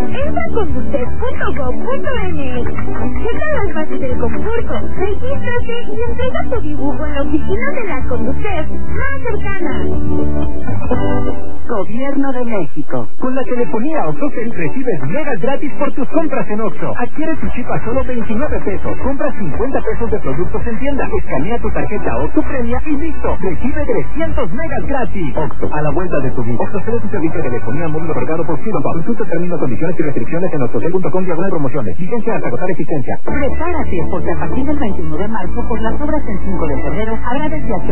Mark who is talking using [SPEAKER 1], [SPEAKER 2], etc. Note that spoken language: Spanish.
[SPEAKER 1] Entra a conducef.gov.mx. Checa las bases del concurso, regístrate y entrega tu dibujo en la oficina de la Conducef más cercana.
[SPEAKER 2] Gobierno de México.
[SPEAKER 3] Con la telefonía OXXO recibes megas gratis por tus compras en OXXO. Adquiere tu chip a solo 29 pesos. Compra 50 pesos de productos en tienda. Escanea tu tarjeta OXXO Premia y listo. Recibe 300 megas gratis. OXXO, a la vuelta de tu vida. OXXO es un servicio de telefonía móvil otorgado por Fido. Consulta términos, condiciones y restricciones en oxxocel.com/promociones. Vigencia hasta agotar existencia.
[SPEAKER 2] Prepárate, porque a partir del 21 de marzo, por las obras en 5 de febrero, habrá desviación